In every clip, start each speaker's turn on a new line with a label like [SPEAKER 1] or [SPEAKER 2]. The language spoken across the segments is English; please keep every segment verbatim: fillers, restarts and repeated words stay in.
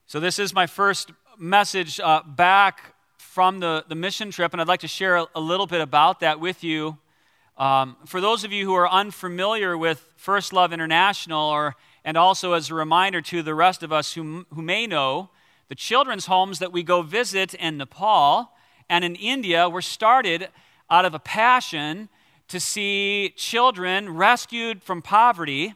[SPEAKER 1] So this is my first message uh, back from the, the mission trip, and I'd like to share a, a little bit about that with you. Um, for those of you who are unfamiliar with First Love International, or and also as a reminder to the rest of us who, who may know, the children's homes that we go visit in Nepal and in India were started out of a passion to see children rescued from poverty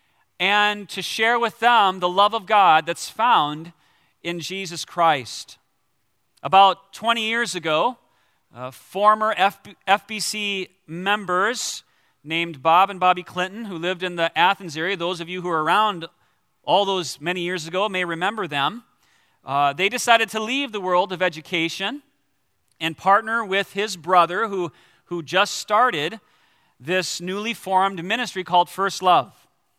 [SPEAKER 1] and to share with them the love of God that's found in Jesus Christ. About twenty years ago, uh, former F B C members named Bob and Bobby Clinton, who lived in the Athens area, those of you who are around all those many years ago may remember them, uh, they decided to leave the world of education and partner with his brother who, who just started this newly formed ministry called First Love.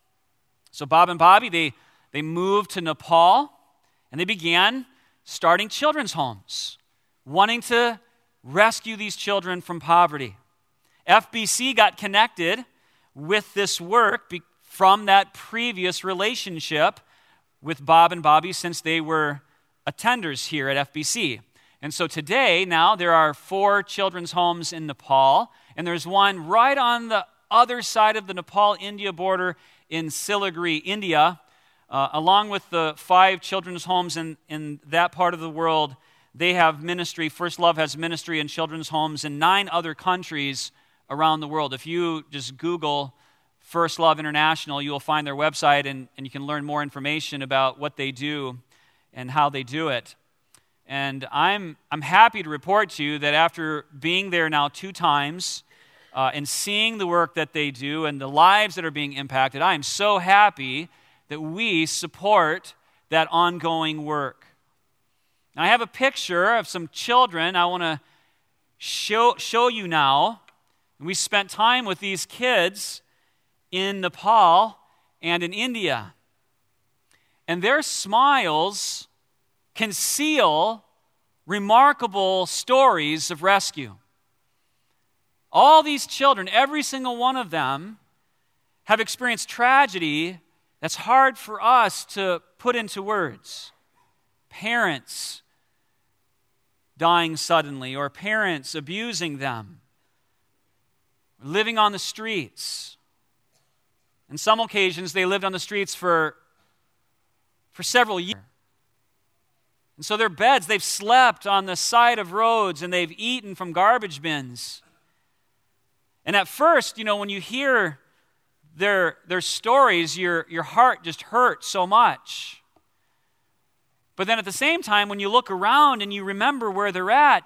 [SPEAKER 1] So Bob and Bobby, they, they moved to Nepal, and they began starting children's homes, wanting to rescue these children from poverty. F B C got connected with this work be- from that previous relationship with Bob and Bobby since they were attenders here at F B C. And so today, now, there are four children's homes in Nepal, and there's one right on the other side of the Nepal-India border in Siliguri, India. Uh, along with the five children's homes in, in that part of the world, they have ministry. First Love has ministry in children's homes in nine other countries around the world. If you just Google First Love International, you will find their website, and, and you can learn more information about what they do and how they do it. And I'm I'm happy to report to you that after being there now two times uh, and seeing the work that they do and the lives that are being impacted, I am so happy that we support that ongoing work. Now, I have a picture of some children I want to show, show you now. We spent time with these kids in Nepal and in India. And their smiles conceal remarkable stories of rescue. All these children, every single one of them, have experienced tragedy that's hard for us to put into words. Parents dying suddenly, or parents abusing them, living on the streets. In some occasions, they lived on the streets for, for several years. And so their beds, they've slept on the side of roads, and they've eaten from garbage bins. And at first, you know, when you hear their, their stories, your, your heart just hurts so much. But then at the same time, when you look around and you remember where they're at,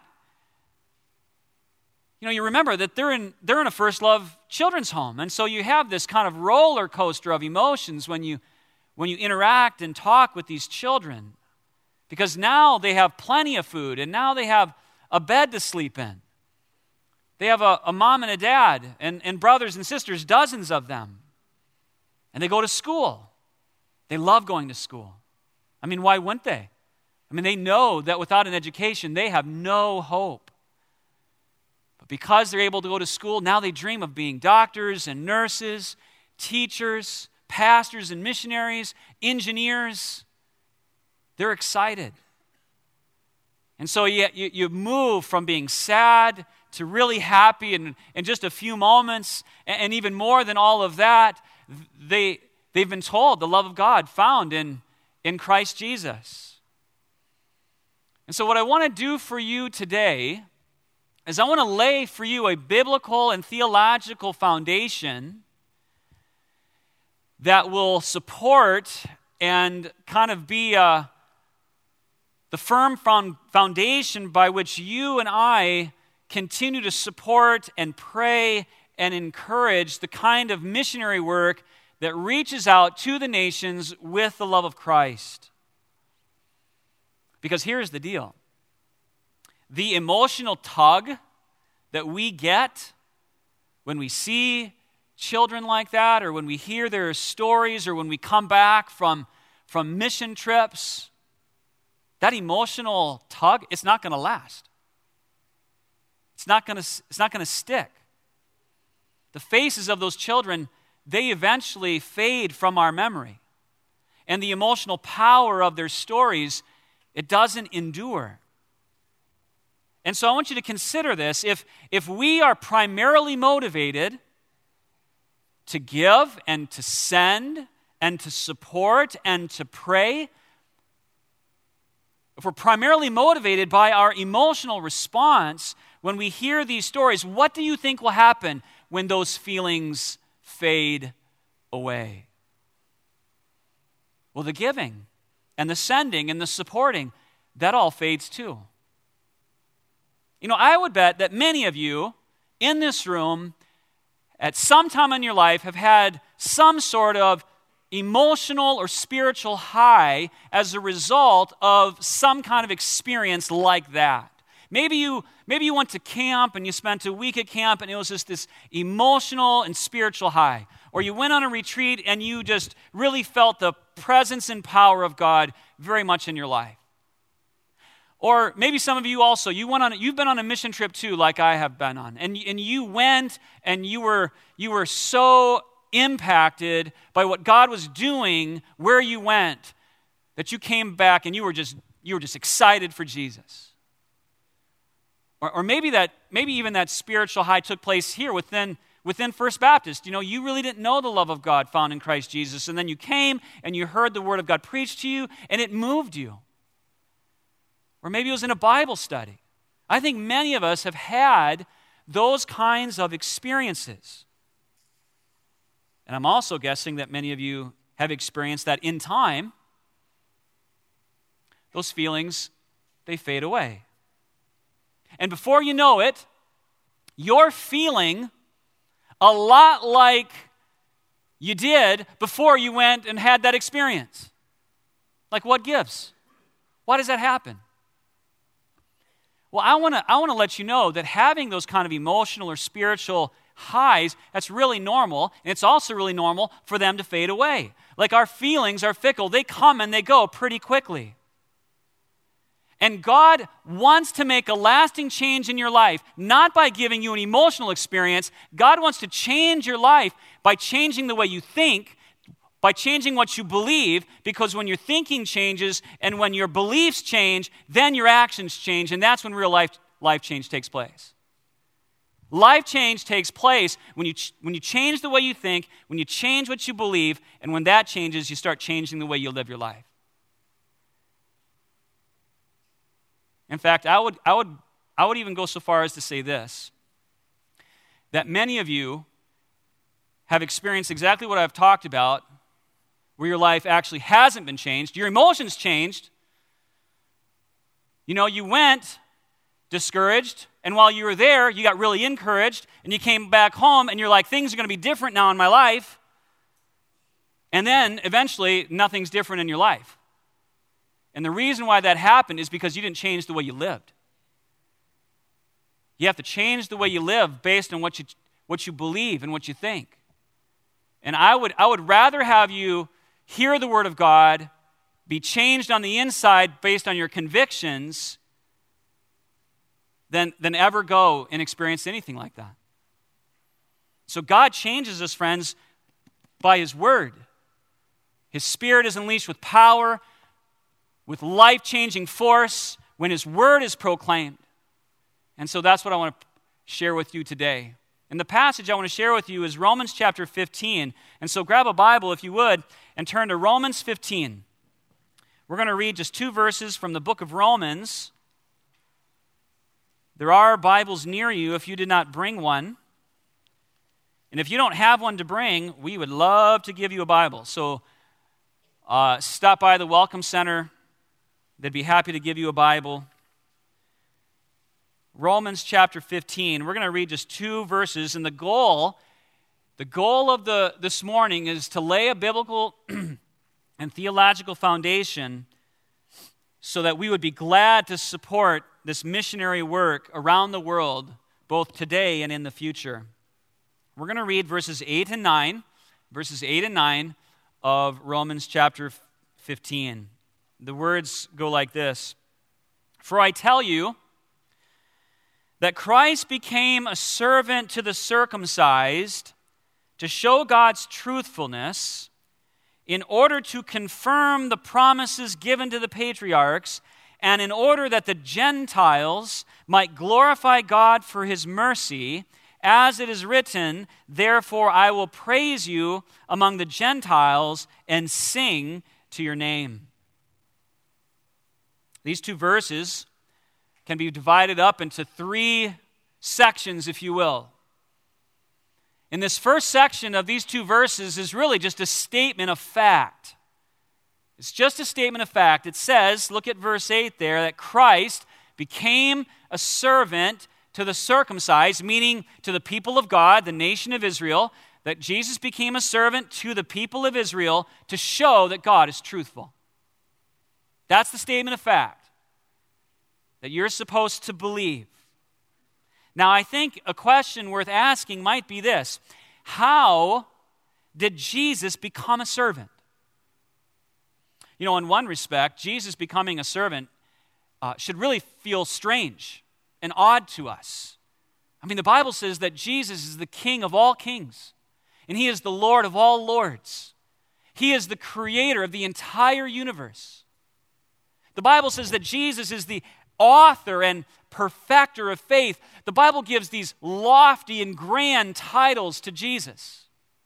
[SPEAKER 1] you know, you remember that they're in they're in a First Love children's home. And so you have this kind of roller coaster of emotions when you when you interact and talk with these children. Because now they have plenty of food, and now they have a bed to sleep in. They have a, a mom and a dad and, and brothers and sisters, dozens of them. And they go to school. They love going to school. I mean, why wouldn't they? I mean, they know that without an education, they have no hope. But because they're able to go to school, now they dream of being doctors and nurses, teachers, pastors and missionaries, engineers. They're excited. And so you, you, you move from being sad to really happy in, in just a few moments. And, and even more than all of that, they, they've been told the love of God found in, in Christ Jesus. And so what I want to do for you today is I want to lay for you a biblical and theological foundation that will support and kind of be a the firm foundation by which you and I continue to support and pray and encourage the kind of missionary work that reaches out to the nations with the love of Christ. Because here's the deal. The emotional tug that we get when we see children like that, or when we hear their stories, or when we come back from, from mission trips, that emotional tug, it's not going to last. It's not going to it's not going to stick. The faces of those children, they eventually fade from our memory. and the emotional power of their stories, it doesn't endure. And so I want you to consider this. If, if we are primarily motivated to give and to send and to support and to pray, if we're primarily motivated by our emotional response when we hear these stories, what do you think will happen when those feelings fade away? Well, the giving and the sending and the supporting, that all fades too. You know, I would bet that many of you in this room at some time in your life have had some sort of emotional or spiritual high as a result of some kind of experience like that. Maybe you maybe you went to camp and you spent a week at camp and it was just this emotional and spiritual high. Or you went on a retreat and you just really felt the presence and power of God very much in your life. Or maybe some of you also, you went on, you've been on a mission trip too, like I have been on. And, and you went and you were you were so impacted by what God was doing where you went that you came back and you were just you were just excited for Jesus. Or, or maybe that maybe even that spiritual high took place here within within First Baptist. You know, you really didn't know the love of God found in Christ Jesus, and then you came and you heard the word of God preached to you and it moved you. Or maybe it was in a Bible study. I think many of us have had those kinds of experiences. And I'm also guessing that many of you have experienced that in time, those feelings, they fade away. And before you know it, you're feeling a lot like you did before you went and had that experience. Like, what gives? Why does that happen? Well, I want to I want to let you know that having those kind of emotional or spiritual highs, that's really normal, and it's also really normal for them to fade away. Like, our feelings are fickle. They come and they go pretty quickly. And God wants to make a lasting change in your life, not by giving you an emotional experience. God wants to change your life by changing the way you think, by changing what you believe, because when your thinking changes and when your beliefs change, then your actions change, and that's when real life, life change takes place. Life change takes place when you, ch- when you change the way you think, when you change what you believe, and when that changes, you start changing the way you live your life. In fact, I would, I would, I would even go so far as to say this, that many of you have experienced exactly what I've talked about, where your life actually hasn't been changed. Your emotions changed. You know, you went discouraged, and while you were there, you got really encouraged, and you came back home, and you're like, things are going to be different now in my life. And then, eventually, nothing's different in your life. And the reason why that happened is because you didn't change the way you lived. You have to change the way you live based on what you what you believe and what you think. And I would I would rather have you hear the word of God, be changed on the inside based on your convictions, than, than ever go and experience anything like that. So God changes us, friends, by His word. His Spirit is unleashed with power, with life-changing force when His word is proclaimed. And so that's what I want to share with you today. And the passage I want to share with you is Romans chapter fifteen. And so grab a Bible, if you would, and turn to Romans fifteen. We're going to read just two verses from the book of Romans. There are Bibles near you if you did not bring one. And if you don't have one to bring, we would love to give you a Bible. So uh, stop by the Welcome Center. They'd be happy to give you a Bible. Romans chapter fifteen. We're going to read just two verses, and the goal, the goal of the this morning is to lay a biblical and theological foundation so that we would be glad to support this missionary work around the world, both today and in the future. We're going to read verses eight and nine, verses eight and nine of Romans chapter fifteen. The words go like this: "For I tell you that Christ became a servant to the circumcised to show God's truthfulness, in order to confirm the promises given to the patriarchs, and in order that the Gentiles might glorify God for his mercy, as it is written, therefore I will praise you among the Gentiles and sing to your name. These two verses can be divided up into three sections, if you will. In this first section of these two verses is really just a statement of fact. It's just a statement of fact. It says, look at verse eight there, that Christ became a servant to the circumcised, meaning to the people of God, the nation of Israel, that Jesus became a servant to the people of Israel to show that God is truthful. That's the statement of fact that you're supposed to believe. Now, I think a question worth asking might be this: how did Jesus become a servant? You know, in one respect, Jesus becoming a servant uh, should really feel strange and odd to us. I mean, the Bible says that Jesus is the King of all kings, and he is the Lord of all lords. He is the creator of the entire universe. The Bible says that Jesus is the author and perfecter of faith. The Bible gives these lofty and grand titles to Jesus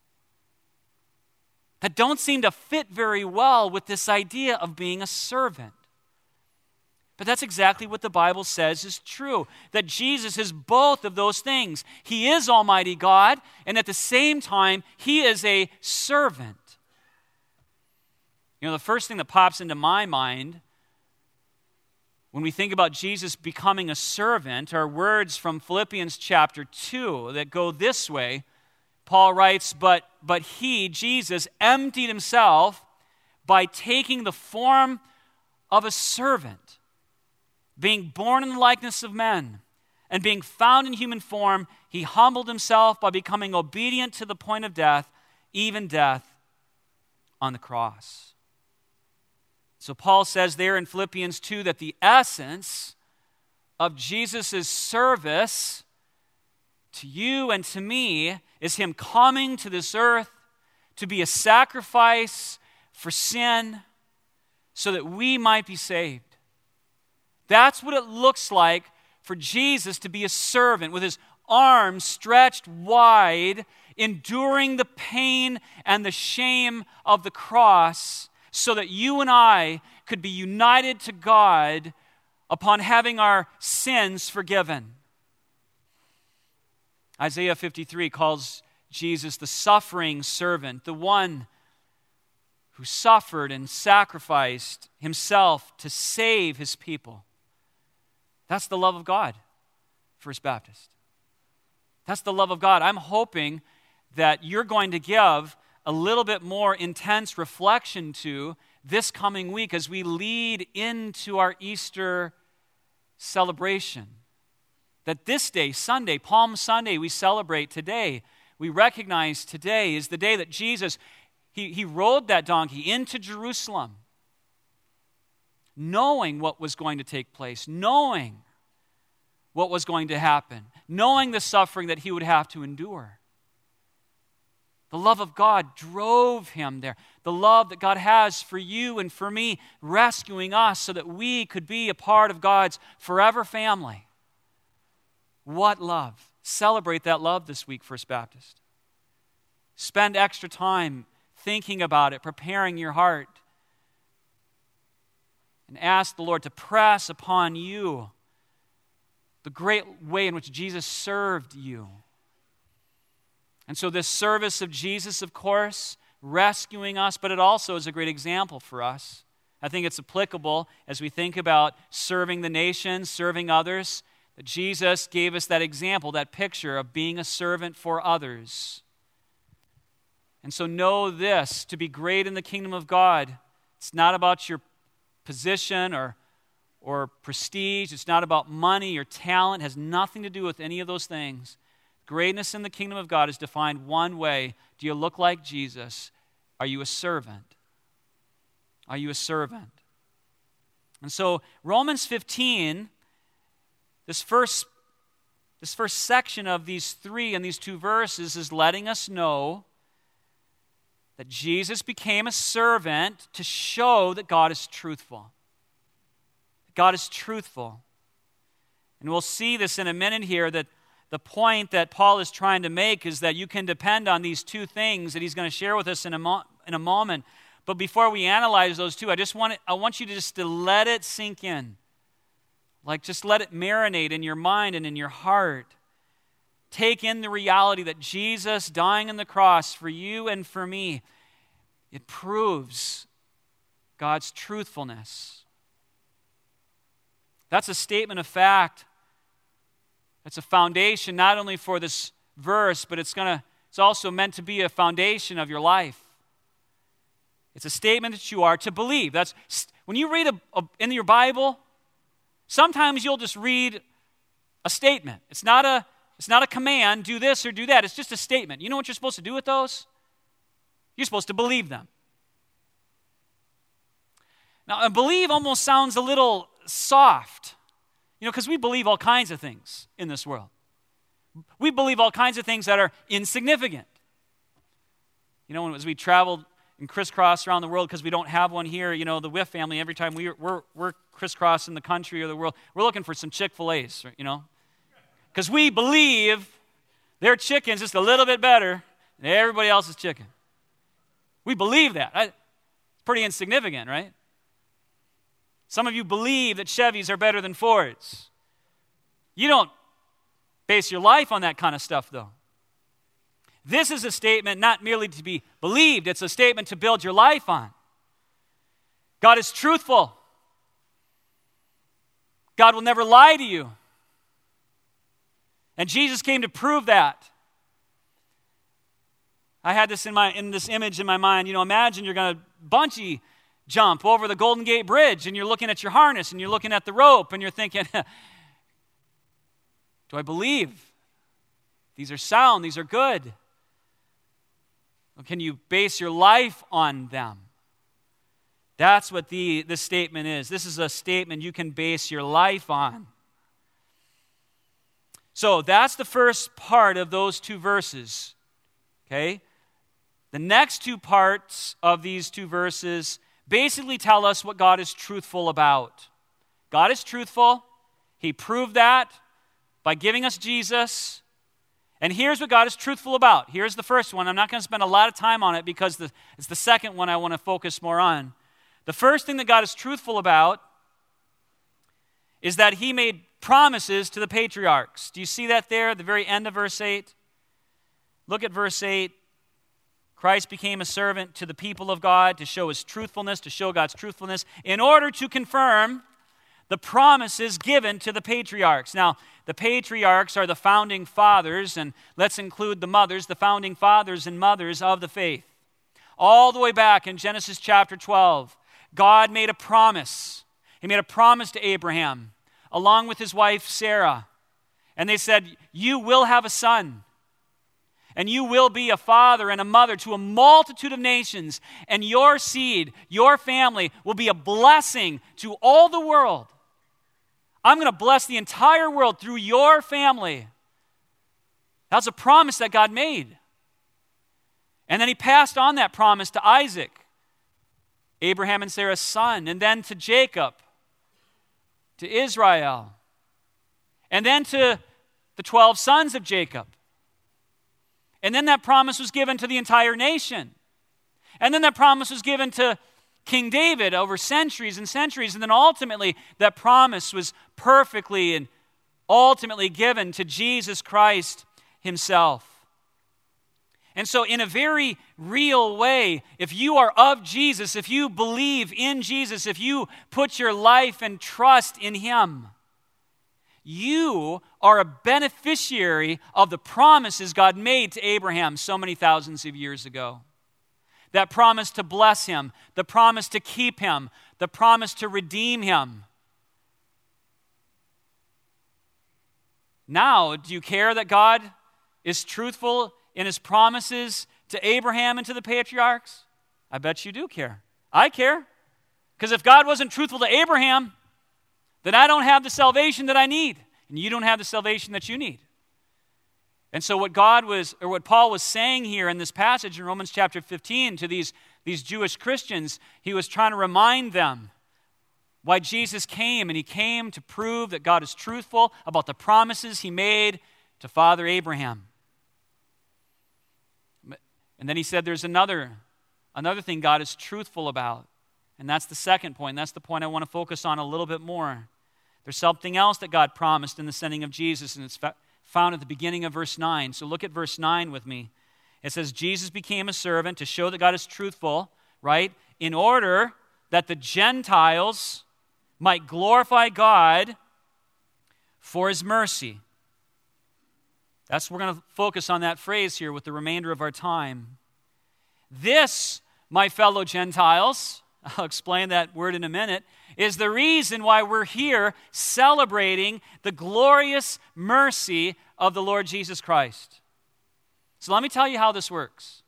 [SPEAKER 1] that don't seem to fit very well with this idea of being a servant. But that's exactly what the Bible says is true, that Jesus is both of those things. He is Almighty God, and at the same time, he is a servant. You know, the first thing that pops into my mind when we think about Jesus becoming a servant are words from Philippians chapter two that go this way. Paul writes, but, but he, Jesus, emptied himself by taking the form of a servant, being born in the likeness of men, and being found in human form, he humbled himself by becoming obedient to the point of death, even death on the cross. So Paul says there in Philippians two that the essence of Jesus' service to you and to me is him coming to this earth to be a sacrifice for sin so that we might be saved. That's what it looks like for Jesus to be a servant with his arms stretched wide, enduring the pain and the shame of the cross so that you and I could be united to God upon having our sins forgiven. Isaiah fifty-three calls Jesus the suffering servant, the one who suffered and sacrificed himself to save his people. That's the love of God, First Baptist. That's the love of God. I'm hoping that you're going to give a little bit more intense reflection to this coming week as we lead into our Easter celebration. That this day, Sunday, Palm Sunday, we celebrate today. We recognize today is the day that Jesus, he, he rode that donkey into Jerusalem, knowing what was going to take place, knowing what was going to happen, knowing the suffering that he would have to endure. The love of God drove him there. The love that God has for you and for me, rescuing us so that we could be a part of God's forever family. What love. Celebrate that love this week, First Baptist. Spend extra time thinking about it, preparing your heart. And ask the Lord to press upon you the great way in which Jesus served you. And so this service of Jesus, of course, rescuing us, but it also is a great example for us. I think it's applicable as we think about serving the nation, serving others, that Jesus gave us that example, that picture of being a servant for others. And so know this, to be great in the kingdom of God, it's not about your position or, or prestige. It's not about money or talent. It has nothing to do with any of those things. Greatness in the kingdom of God is defined one way. Do you look like Jesus? Are you a servant? Are you a servant? And so Romans fifteen, this first, this first section of these three and these two verses is letting us know that Jesus became a servant to show that God is truthful. God is truthful. And we'll see this in a minute here, that the point that Paul is trying to make is that you can depend on these two things that he's going to share with us in a, mo- in a moment. But before we analyze those two, I just want it, I want you to just to let it sink in. Like just let it marinate in your mind and in your heart. Take in the reality that Jesus dying on the cross for you and for me, it proves God's truthfulness. That's a statement of fact. That's a foundation not only for this verse, but it's gonna it's also meant to be a foundation of your life. It's a statement that you are to believe. That's when you read a, a, in your Bible, sometimes you'll just read a statement. It's not a It's not a command, do this or do that. It's just a statement. You know what you're supposed to do with those? You're supposed to believe them. Now, believe almost sounds a little soft, you know, because we believe all kinds of things in this world. We believe all kinds of things that are insignificant. You know, as we traveled and crisscrossed around the world, because we don't have one here, you know, the Whiff family, every time we, we're, we're crisscrossing the country or the world, we're looking for some Chick-fil-A's, you know. Because we believe their chicken's just a little bit better than everybody else's chicken. We believe that. It's pretty insignificant, right? Some of you believe that Chevys are better than Fords. You don't base your life on that kind of stuff, though. This is a statement not merely to be believed. It's a statement to build your life on. God is truthful. God will never lie to you. And Jesus came to prove that. I had this in my in this image in my mind. You know, imagine you're going to bungee jump over the Golden Gate Bridge, and you're looking at your harness, and you're looking at the rope, and you're thinking, do I believe? These are sound, these are good. Or can you base your life on them? That's what the this statement is. This is a statement you can base your life on. So that's the first part of those two verses, okay? The next two parts of these two verses basically tell us what God is truthful about. God is truthful. He proved that by giving us Jesus. And here's what God is truthful about. Here's the first one. I'm not going to spend a lot of time on it because the, it's the second one I want to focus more on. The first thing that God is truthful about is that he made promises to the patriarchs. Do you see that there at the very end of verse eight? Look at verse eight. Christ became a servant to the people of God to show his truthfulness, to show God's truthfulness, in order to confirm the promises given to the patriarchs. Now, the patriarchs are the founding fathers, and let's include the mothers, the founding fathers and mothers of the faith. All the way back in Genesis chapter twelve, God made a promise. He made a promise to Abraham, along with his wife Sarah. And they said, you will have a son, and you will be a father and a mother to a multitude of nations, and your seed, your family, will be a blessing to all the world. I'm going to bless the entire world through your family. That's a promise that God made. And then he passed on that promise to Isaac, Abraham and Sarah's son, and then to Jacob, to Israel, and then to the twelve sons of Jacob. And then that promise was given to the entire nation. And then that promise was given to King David over centuries and centuries. And then ultimately that promise was perfectly and ultimately given to Jesus Christ himself. And so in a very real way, if you are of Jesus, if you believe in Jesus, if you put your life and trust in him, you are a beneficiary of the promises God made to Abraham so many thousands of years ago. That promise to bless him, the promise to keep him, the promise to redeem him. Now, do you care that God is truthful in his promises to Abraham and to the patriarchs? I bet you do care. I care. Because if God wasn't truthful to Abraham, then I don't have the salvation that I need. And you don't have the salvation that you need. And so what God was, or what Paul was saying here in this passage in Romans chapter fifteen to these, these Jewish Christians, he was trying to remind them why Jesus came, and he came to prove that God is truthful about the promises he made to Father Abraham. And then he said there's another, another thing God is truthful about, and that's the second point. That's the point I want to focus on a little bit more. There's something else that God promised in the sending of Jesus, and it's found at the beginning of verse nine. So look at verse nine with me. It says, Jesus became a servant to show that God is truthful, right? In order that the Gentiles might glorify God for his mercy. That's, we're going to focus on that phrase here with the remainder of our time. This, my fellow Gentiles, I'll explain that word in a minute, is the reason why we're here celebrating the glorious mercy of the Lord Jesus Christ. So let me tell you how this works.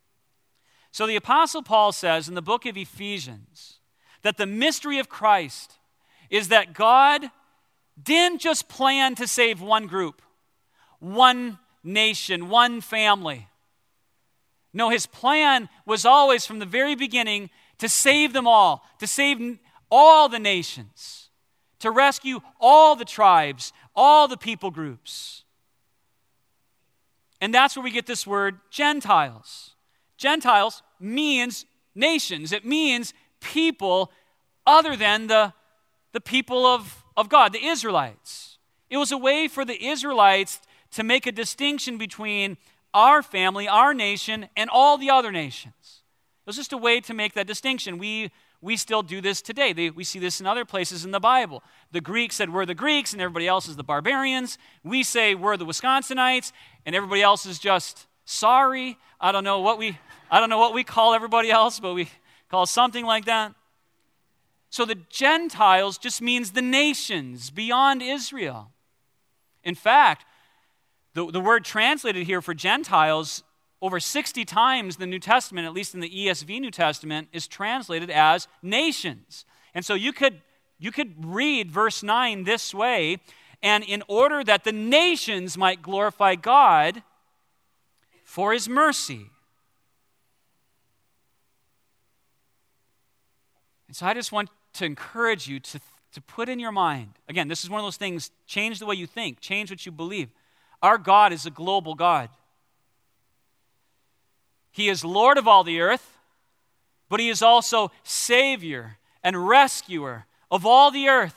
[SPEAKER 1] So the Apostle Paul says in the book of Ephesians that the mystery of Christ is that God didn't just plan to save one group, one nation, one family. No, his plan was always from the very beginning to save them all, to save all the nations, to rescue all the tribes, all the people groups. And that's where we get this word Gentiles. Gentiles means nations. It means people other than the, the people of, of God, the Israelites. It was a way for the Israelites to make a distinction between our family, our nation, and all the other nations. It was just a way to make that distinction. We, we still do this today. They, we see this in other places in the Bible. The Greeks said we're the Greeks, and everybody else is the barbarians. We say we're the Wisconsinites, and everybody else is just sorry. I don't know what we, I don't know what we call everybody else, but we call something like that. So the Gentiles just means the nations beyond Israel. In fact, The, the word translated here for Gentiles, over sixty times in the New Testament, at least in the E S V New Testament, is translated as nations. And so you could, you could read verse nine this way, and in order that the nations might glorify God for his mercy. And so I just want to encourage you to, to put in your mind, again, this is one of those things, change the way you think, change what you believe. Our God is a global God. He is Lord of all the earth, but he is also Savior and rescuer of all the earth.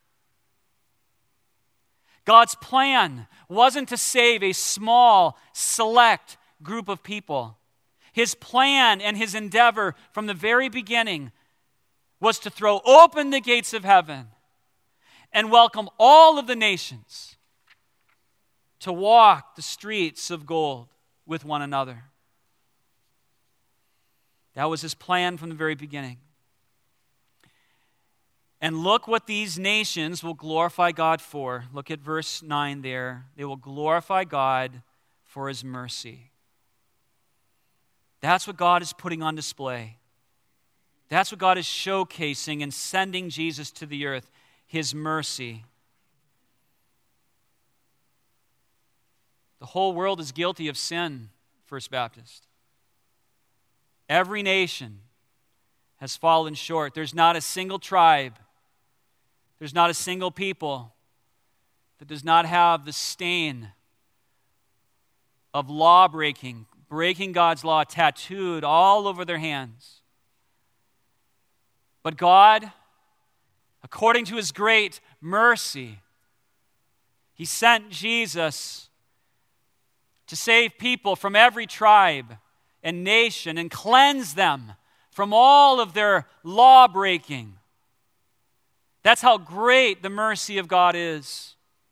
[SPEAKER 1] God's plan wasn't to save a small, select group of people. His plan and his endeavor from the very beginning was to throw open the gates of heaven and welcome all of the nations to walk the streets of gold with one another. That was his plan from the very beginning. And look what these nations will glorify God for. Look at verse nine there. They will glorify God for his mercy. That's what God is putting on display. That's what God is showcasing and sending Jesus to the earth, his mercy. The whole world is guilty of sin, First Baptist. Every nation has fallen short. There's not a single tribe, there's not a single people that does not have the stain of law breaking, breaking God's law tattooed all over their hands. But God, according to his great mercy, he sent Jesus to save people from every tribe and nation and cleanse them from all of their law breaking. That's how great the mercy of God is.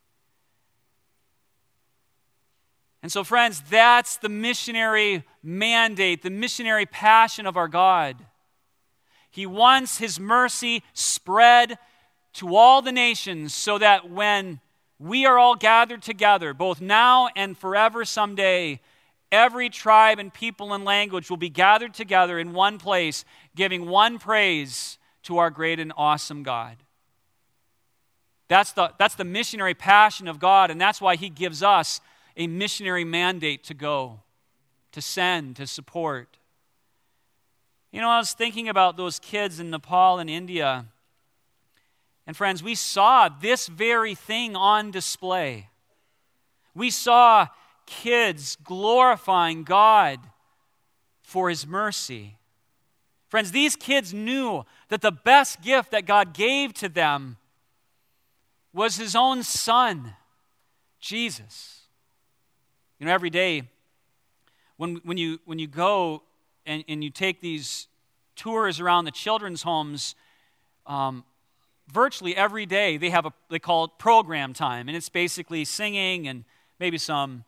[SPEAKER 1] And so, friends, that's the missionary mandate, the missionary passion of our God. He wants his mercy spread to all the nations so that when we are all gathered together, both now and forever someday, every tribe and people and language will be gathered together in one place, giving one praise to our great and awesome God. That's the, that's the missionary passion of God, and that's why he gives us a missionary mandate to go, to send, to support. You know, I was thinking about those kids in Nepal and India. And friends, we saw this very thing on display. We saw kids glorifying God for His mercy. Friends, these kids knew that the best gift that God gave to them was His own Son, Jesus. You know, every day when, when, you, when you go and, and you take these tours around the children's homes, um, virtually every day they have a, they call it program time, and it's basically singing and maybe some,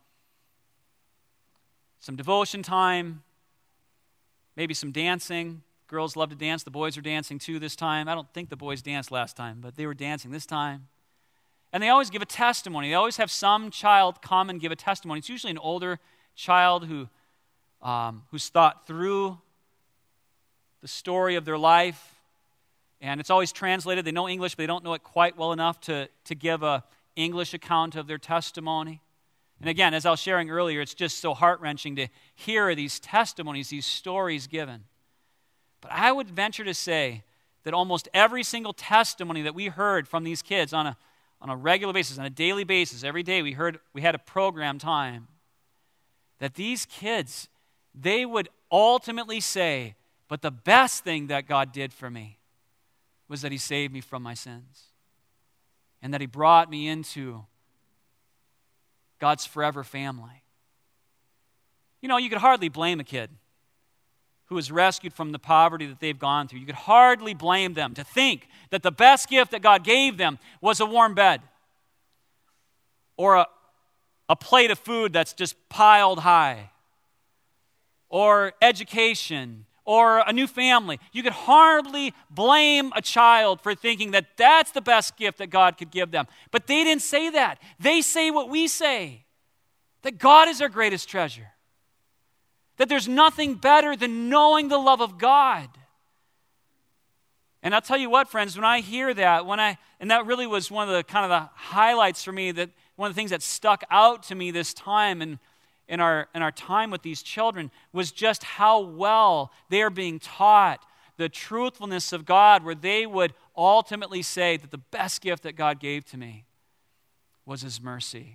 [SPEAKER 1] some devotion time, maybe some dancing. Girls love to dance. The boys are dancing too this time. I don't think the boys danced last time, but they were dancing this time. And they always give a testimony. They always have some child come and give a testimony. It's usually an older child who um, who's thought through the story of their life. And it's always translated. They know English, but they don't know it quite well enough to, to give an English account of their testimony. And again, as I was sharing earlier, it's just so heart-wrenching to hear these testimonies, these stories given. But I would venture to say that almost every single testimony that we heard from these kids on a, on a regular basis, on a daily basis, every day we heard, we had a program time, that these kids, they would ultimately say, but the best thing that God did for me was that He saved me from my sins and that He brought me into God's forever family. You know, you could hardly blame a kid who was rescued from the poverty that they've gone through. You could hardly blame them to think that the best gift that God gave them was a warm bed or a, a plate of food that's just piled high or education or a new family. You could hardly blame a child for thinking that that's the best gift that God could give them. But they didn't say that. They say what we say, that God is our greatest treasure, that there's nothing better than knowing the love of God. And I'll tell you what, friends, when I hear that, when I and that really was one of the kind of the highlights for me, that one of the things that stuck out to me this time and in our in our time with these children was just how well they are being taught the truthfulness of God, where they would ultimately say that the best gift that God gave to me was His mercy,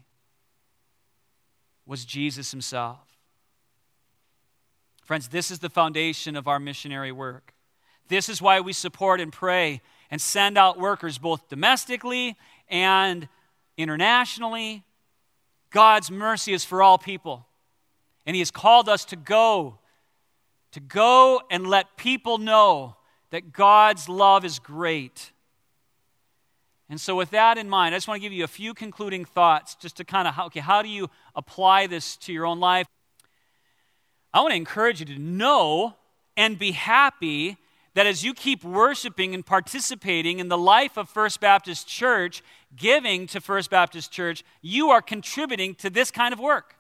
[SPEAKER 1] was Jesus Himself. Friends, this is the foundation of our missionary work. This is why we support and pray and send out workers both domestically and internationally. God's mercy is for all people. And He has called us to go, to go and let people know that God's love is great. And so with that in mind, I just want to give you a few concluding thoughts just to kind of, okay, how do you apply this to your own life? I want to encourage you to know and be happy that as you keep worshiping and participating in the life of First Baptist Church, giving to First Baptist Church, you are contributing to this kind of work.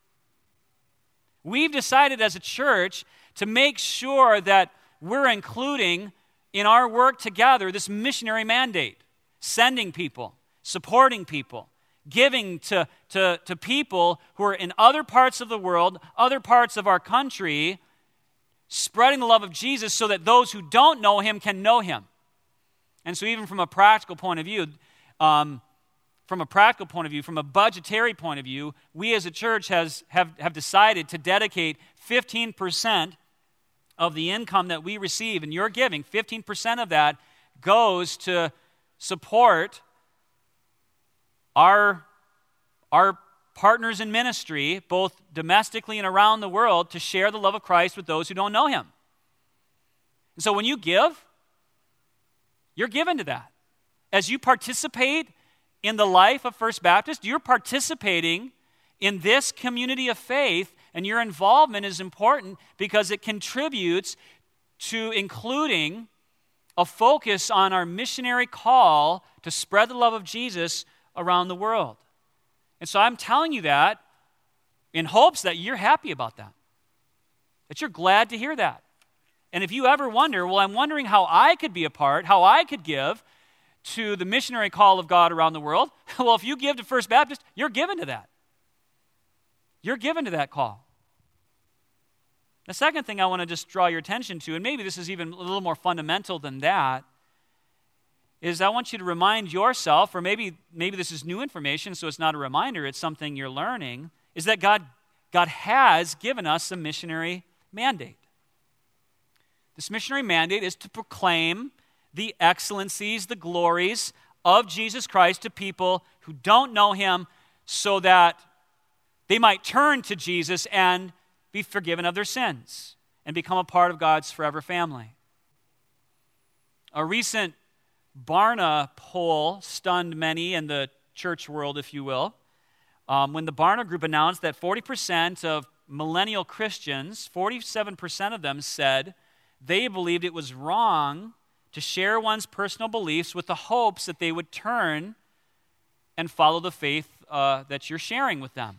[SPEAKER 1] We've decided as a church to make sure that we're including in our work together this missionary mandate, sending people, supporting people, giving to, to, to people who are in other parts of the world, other parts of our country, spreading the love of Jesus so that those who don't know Him can know Him. And so even from a practical point of view, um, from a practical point of view, from a budgetary point of view, we as a church has, have, have decided to dedicate fifteen percent of the income that we receive, and you're giving, fifteen percent of that goes to support our, our partners in ministry, both domestically and around the world, to share the love of Christ with those who don't know Him. And so when you give, you're given to that. As you participate in the life of First Baptist, you're participating in this community of faith, and your involvement is important because it contributes to including a focus on our missionary call to spread the love of Jesus around the world. And so I'm telling you that in hopes that you're happy about that, that you're glad to hear that. And if you ever wonder, well, I'm wondering how I could be a part, how I could give to the missionary call of God around the world, well, if you give to First Baptist, you're given to that. You're given to that call. The second thing I want to just draw your attention to, and maybe this is even a little more fundamental than that, is I want you to remind yourself, or maybe, maybe this is new information, so it's not a reminder, it's something you're learning, is that God, God has given us a missionary mandate. This missionary mandate is to proclaim the excellencies, the glories of Jesus Christ to people who don't know him, so that they might turn to Jesus and be forgiven of their sins and become a part of God's forever family. A recent Barna poll stunned many in the church world, if you will, um, when the Barna Group announced that forty percent of millennial Christians, forty-seven percent of them said they believed it was wrong to share one's personal beliefs with the hopes that they would turn and follow the faith uh, that you're sharing with them.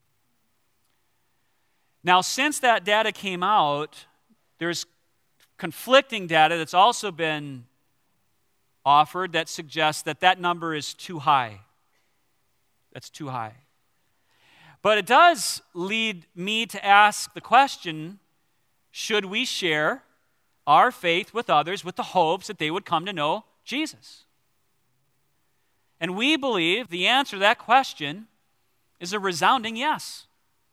[SPEAKER 1] Now, since that data came out, there's conflicting data that's also been offered that suggests that that number is too high. That's too high. But it does lead me to ask the question, should we share our faith with others with the hopes that they would come to know Jesus? And we believe the answer to that question is a resounding yes.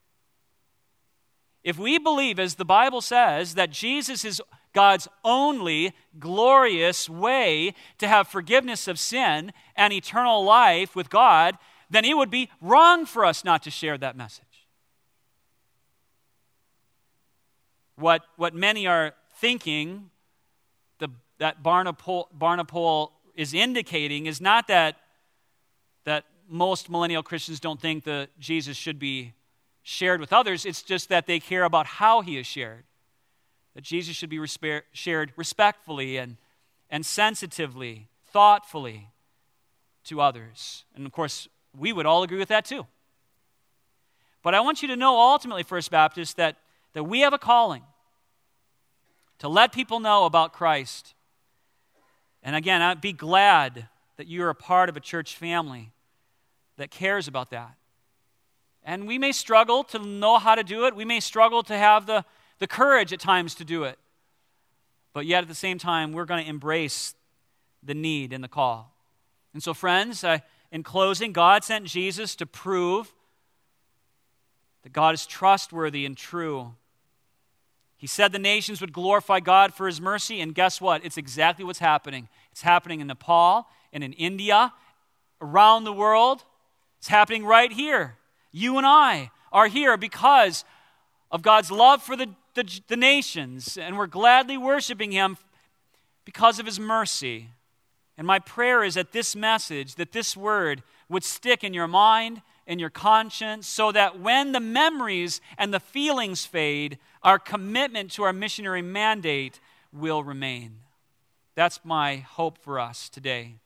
[SPEAKER 1] If we believe, as the Bible says, that Jesus is God's only glorious way to have forgiveness of sin and eternal life with God, then it would be wrong for us not to share that message. What, what many are thinking, the, that Barna poll, Barna poll is indicating, is not that, that most millennial Christians don't think that Jesus should be shared with others. It's just that they care about how he is shared. That Jesus should be respe- shared respectfully and, and sensitively, thoughtfully to others. And of course, we would all agree with that too. But I want you to know ultimately, First Baptist, that, that we have a calling to let people know about Christ. And again, I'd be glad that you're a part of a church family that cares about that. And we may struggle to know how to do it. We may struggle to have the, the courage at times to do it. But yet at the same time, we're going to embrace the need and the call. And so friends, uh, in closing, God sent Jesus to prove that God is trustworthy and true. He said the nations would glorify God for his mercy, and guess what? It's exactly what's happening. It's happening in Nepal and in India, around the world. It's happening right here. You and I are here because of God's love for the, the, the nations, and we're gladly worshiping him because of his mercy. And my prayer is that this message, that this word would stick in your mind and your conscience, so that when the memories and the feelings fade, our commitment to our missionary mandate will remain. That's my hope for us today.